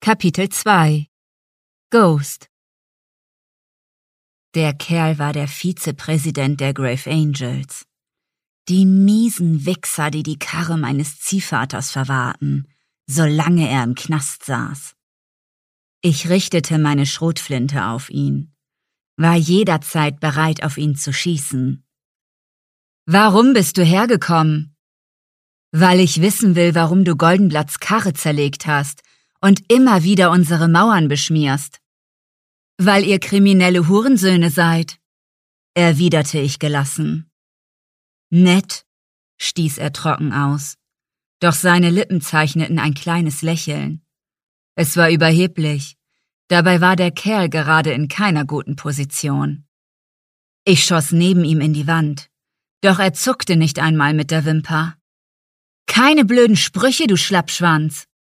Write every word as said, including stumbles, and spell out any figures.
Kapitel zwei Ghost. Der Kerl war der Vizepräsident der Grave Angels. Die miesen Wichser, die die Karre meines Ziehvaters verwahrten, solange er im Knast saß. Ich richtete meine Schrotflinte auf ihn, war jederzeit bereit, auf ihn zu schießen. »Warum bist du hergekommen?« »Weil ich wissen will, warum du Goldenblatts Karre zerlegt hast und immer wieder unsere Mauern beschmierst.« »Weil ihr kriminelle Hurensöhne seid«, erwiderte ich gelassen. »Nett«, stieß er trocken aus, doch seine Lippen zeichneten ein kleines Lächeln. Es war überheblich, dabei war der Kerl gerade in keiner guten Position. Ich schoss neben ihm in die Wand, doch er zuckte nicht einmal mit der Wimper. »Keine blöden Sprüche, du Schlappschwanz«,